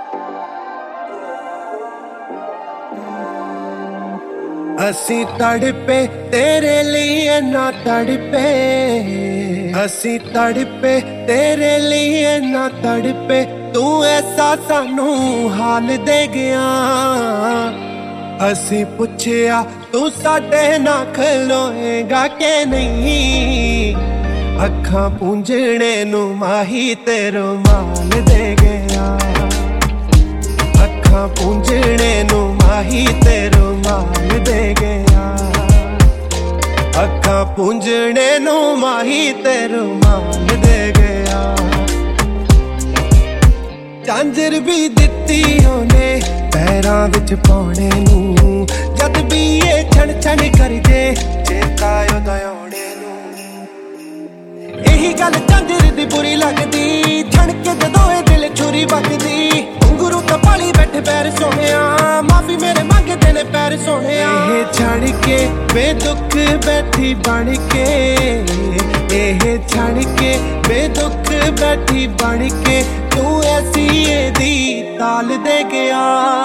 ਅਸੀਂ ਤੜਪੇ ਤੇਰੇ ਲਈ ਇੰਨਾ ਤੜਪੇ, ਅਸੀਂ ਤੜਪੇ ਤੇਰੇ ਲਈ ਇੰਨਾ ਤੜਪੇ, ਤੂੰ ਐਸਾ ਸਾਨੂੰ ਹਾਲ ਦੇ ਗਿਆ। ਅਸੀਂ ਪੁੱਛਿਆ ਤੂੰ ਸਾਡੇ ਨਾਲ ਖਲੋਏਗਾ ਕਿ ਨਹੀਂ, ਅੱਖਾਂ ਪੂੰਝਣੇ ਨੂੰ ਮਾਹੀ ਤੇ ਰੁਮਾਲ ਦੇ ਗਿਆ। ਅੱਖਾਂ ਪੂੰਝਣੇ ਨੂੰ ਮਾਹੀ ਤੇ ਰੁਮਾਲ ਦੇ ਗਿਆ। ਅੱਖਾਂ ਪੂੰਝਣੇ ਨੂੰ ਮਾਹੀ ਤੇ ਰੁਮਾਲ ਦੇ ਗਿਆ। ਝਾਂਜਰ ਵੀ ਦਿੱਤੀ ਉਹਨੇ ਪੈਰਾਂ ਵਿੱਚ ਪਾਉਣੇ ਨੂੰ, ਜਦ ਵੀ ਇਹ ਛਣ ਛਣ ਕਰਦੇ ਚੇਤਾ ਉਹਦਾ ਆਉਣੇ ਨੂੰ। ਇਹੀ ਗੱਲ ਝਾਂਜਰ ਦੀ ਬੁਰੀ ਲੱਗਦੀ, ਛਣ ਕੇ ਜਦੋਂ ਇਹ ਦਿਲ ਛੁਰੀ ਵੱਜਦੀ। ਗੁਰੂ ਤਾਂ ਪਾਲੀ ਬੈਠੇ ਪੈਰ ਸੋਹਣਿਆ, ਮਾਫੀ ਮੇਰੇ ਮੰਗਦੇ ਨੇ ਪੈਰ ਸੋਹਣਿਆ। ਇਹ ਛੱਡ ਕੇ ਬੇਦੁੱਖ ਬੈਠੀ ਬਣ ਕੇ, ਇਹ ਛੱਡ ਕੇ ਬੇਦੁੱਖ ਬੈਠੀ ਬਣ ਕੇ, ਤੂੰ ਐਸੀ ਇਹਦੀ ਤਾਲ ਦੇ ਗਿਆ।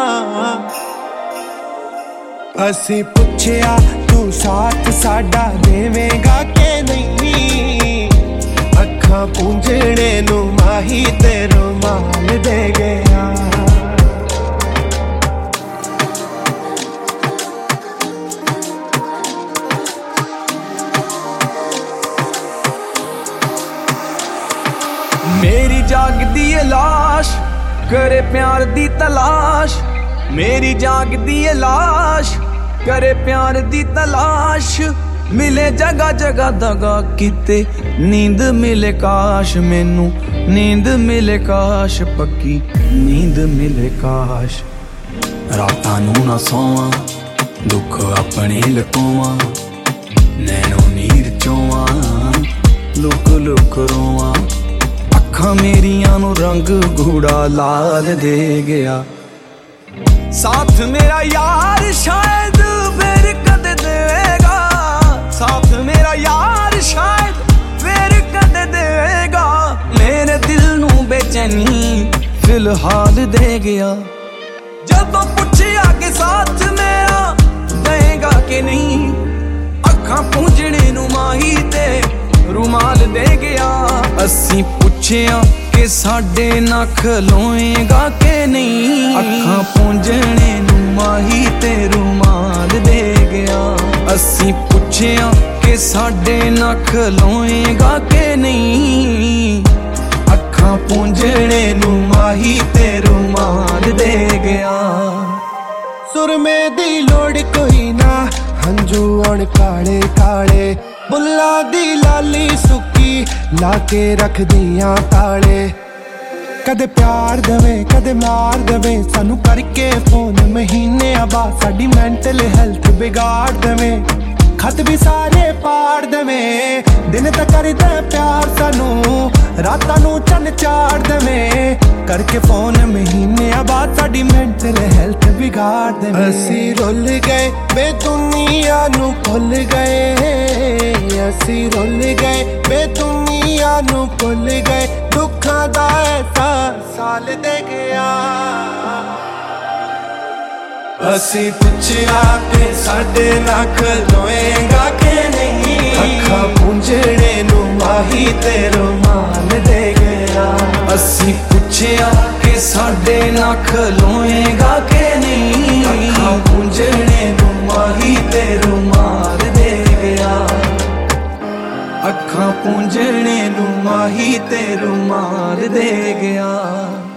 ਅਸੀਂ ਪੁੱਛਿਆ ਤੂੰ ਸਾਥ ਸਾਡਾ ਦੇਵੇਂਗਾ ਕਿ ਨਹੀਂ, ਅੱਖਾਂ ਪੂੰਝਣੇ ਨੂੰ ਮਾਹੀ ਤੇ ਰੁਮਾਲ ਦੇ ਗਿਆ। मेरी जागदी है लाश करे प्यार दी तलाश, मेरी जागदी है लाश करे प्यार दी तलाश। मिले जगह जगह दगा किते नींद मिले काश, मैनू नींद मिले काश, पक्की नींद मिले काश। रातां नू ना सोवां दुख अपने लकोवां, नैनो नीर चोवां लुक लुक रोवां। ਅੱਖਾਂ ਮੇਰੀਆਂ ਨੂੰ ਰੰਗ ਗੂੜਾ ਲਾਲ ਦੇ ਗਿਆ। ਸਾਥ ਮੇਰਾ ਯਾਰ ਸ਼ਾਇਦ ਫਿਰ ਕਦੇ ਦੇਵੇਗਾ, ਸਾਥ ਮੇਰਾ ਯਾਰ ਸ਼ਾਇਦ ਫਿਰ ਕਦੇ ਦੇਵੇਗਾ। ਮੇਰੇ ਦਿਲ ਨੂੰ ਬੇਚੈਨੀ ਫਿਲਹਾਲ ਦੇ ਗਿਆ। ਜਦੋਂ ਪੁੱਛਿਆ ਕਿ ਸਾਥ ਮੇਰਾ ਦੇਗਾ ਕਿ ਨਹੀਂ, ਅੱਖਾਂ ਪੂੰਝਣੇ ਨੂੰ ਮਾਹੀ ਤੇ ਰੁਮਾਲ ਦੇ ਗਿਆ। ਅਸੀਂ ਪੁੱਛਿਆ ਕਿ ਸਾਡੇ ਨਾਲ ਖਲੋਏਗਾ ਕਿ ਨਹੀਂ, ਅੱਖਾਂ ਪੂੰਝਣੇ ਨੂੰ ਮਾਹੀ ਤੇ ਰੁਮਾਲ ਦੇ ਗਿਆ। ਅਸੀਂ ਪੁੱਛਿਆ ਕਿ ਸਾਡੇ ਨਾਲ ਖਲੋਏਗਾ ਕਿ ਨਹੀਂ, ਅੱਖਾਂ ਪੂੰਝਣੇ ਨੂੰ ਮਾਹੀ ਤੇ ਰੁਮਾਲ ਦੇ ਗਿਆ। ਸੁਰਮੇ ਦੀ ਲੋੜ ਕੋਈ ਨਾ, ਹੰਝੂ ਆਉਣ ਕਾਲੇ ਕਾਲੇ, ਬੁੱਲਾਂ ਦੀ ਲਾਲੀ ਸੁੱਕੀ ਲਾ ਕੇ ਰੱਖਦੀਆਂ ਤਾਲੇ। ਕਦੇ ਪਿਆਰ ਦੇਵੇ ਕਦੇ ਮਾਰ ਦੇਵੇ, ਸਾਨੂੰ ਕਰਕੇ ਫੋਨ ਮਹੀਨਿਆਂ ਬਾਅਦ ਸਾਡੀ ਮੈਂਟਲ ਹੈਲਥ ਵਿਗਾੜ ਦੇਵੇ। ਖਤ ਵੀ ਸਾਰੇ ਪਾੜ ਦੇਵੇ, ਦਿਨ ਤਾਂ ਕਰਦਾ ਪਿਆਰ ਸਾਨੂੰ, ਰਾਤਾਂ ਨੂੰ ਚੰਨ ਚਾੜ ਦੇਵੇ। ਕਰਕੇ ਫੋਨ ਮਹੀਨਿਆਂ ਬਾਅਦ ਸਾਡੀ ਮੈਂਟਲ ਹੈਲਥ ਵਿਗਾੜ ਦੇਵੇ। ਅਸੀਂ ਰੁੱਲ ਗਏ ਬੇ ਦੁਨੀਆ ਨੂੰ ਭੁੱਲ ਗਏ, ਅਸੀਂ ਰੁੱਲ ਗਏ ਬੇ ਦੁਨੀਆ ਨੂੰ ਭੁੱਲ ਗਏ। ਦੁੱਖਾਂ ਦਾ ਐਸਾ ਸਾਲ ਦੇ ਗਿਆ। ਅਸੀਂ ਪੁੱਛਿਆ ਕਿ ਸਾਡੇ ਨਾਲ ਖਲੋਏਗਾ ਕਿ ਨਹੀਂ, ਅੱਖਾਂ ਪੂੰਝਣੇ ਨੂੰ ਮਾਹੀ ਤੇ ਰੁਮਾਲ ਦੇ ਗਿਆ। ਅਸੀਂ ਪੁੱਛਿਆ ਕਿ ਸਾਡੇ ਨਾਲ ਖਲੋਏਗਾ ਕਿ ਨਹੀਂ, ਅੱਖਾਂ ਪੂੰਝਣੇ ਨੂੰ ਮਾਹੀ ਤੇ ਰੁਮਾਲ ਦੇ ਗਿਆ। ਅੱਖਾਂ ਪੂੰਝਣੇ ਨੂੰ ਮਾਹੀ ਤੇ ਰੁਮਾਲ ਦੇ ਗਿਆ।